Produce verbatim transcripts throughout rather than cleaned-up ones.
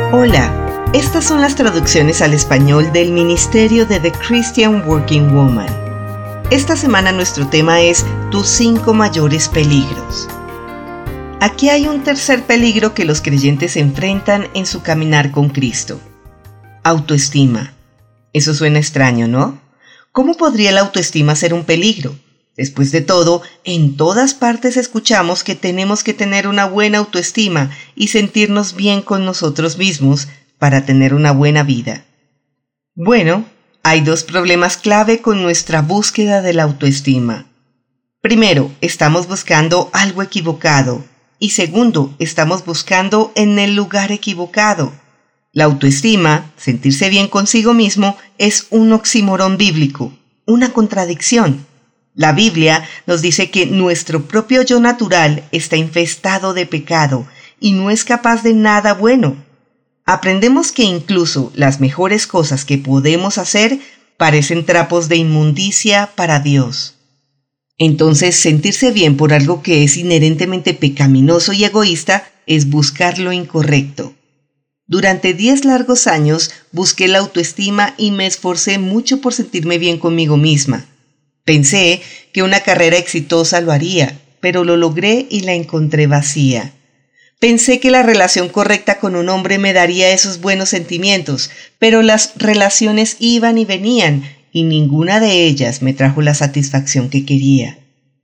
Hola, estas son las traducciones al español del Ministerio de The Christian Working Woman. Esta semana nuestro tema es tus cinco mayores peligros. Aquí hay un tercer peligro que los creyentes enfrentan en su caminar con Cristo. Autoestima. Eso suena extraño, ¿no? ¿Cómo podría la autoestima ser un peligro? Después de todo, en todas partes escuchamos que tenemos que tener una buena autoestima y sentirnos bien con nosotros mismos para tener una buena vida. Bueno, hay dos problemas clave con nuestra búsqueda de la autoestima. Primero, estamos buscando algo equivocado. Y segundo, estamos buscando en el lugar equivocado. La autoestima, sentirse bien consigo mismo, es un oxímoron bíblico, una contradicción. La Biblia nos dice que nuestro propio yo natural está infestado de pecado y no es capaz de nada bueno. Aprendemos que incluso las mejores cosas que podemos hacer parecen trapos de inmundicia para Dios. Entonces, sentirse bien por algo que es inherentemente pecaminoso y egoísta es buscar lo incorrecto. Durante diez largos años busqué la autoestima y me esforcé mucho por sentirme bien conmigo misma. Pensé que una carrera exitosa lo haría, pero lo logré y la encontré vacía. Pensé que la relación correcta con un hombre me daría esos buenos sentimientos, pero las relaciones iban y venían y ninguna de ellas me trajo la satisfacción que quería.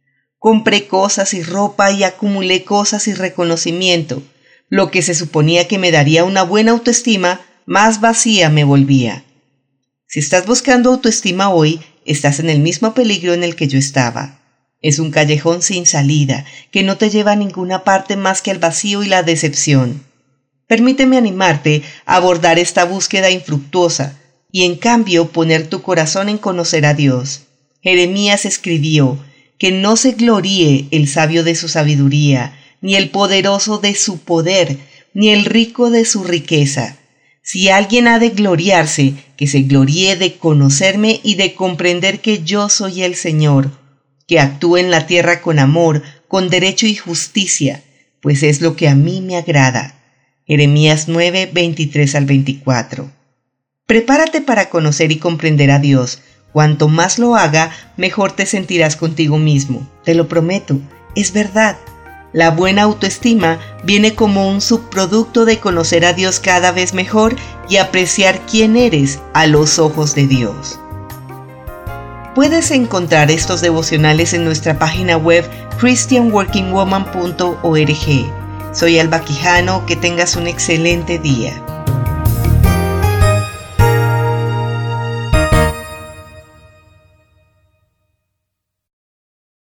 Compré cosas y ropa y acumulé cosas y reconocimiento. Lo que se suponía que me daría una buena autoestima, más vacía me volvía. Si estás buscando autoestima hoy, estás en el mismo peligro en el que yo estaba. Es un callejón sin salida, que no te lleva a ninguna parte más que al vacío y la decepción. Permíteme animarte a abordar esta búsqueda infructuosa y en cambio poner tu corazón en conocer a Dios. Jeremías escribió que no se gloríe el sabio de su sabiduría, ni el poderoso de su poder, ni el rico de su riqueza. Si alguien ha de gloriarse, que se gloríe de conocerme y de comprender que yo soy el Señor, que actúe en la tierra con amor, con derecho y justicia, pues es lo que a mí me agrada. Jeremías nueve, veintitrés al veinticuatro. Prepárate para conocer y comprender a Dios. Cuanto más lo haga, mejor te sentirás contigo mismo. Te lo prometo, es verdad. La buena autoestima viene como un subproducto de conocer a Dios cada vez mejor y apreciar quién eres a los ojos de Dios. Puedes encontrar estos devocionales en nuestra página web christian working woman punto org. Soy Alba Quijano, que tengas un excelente día.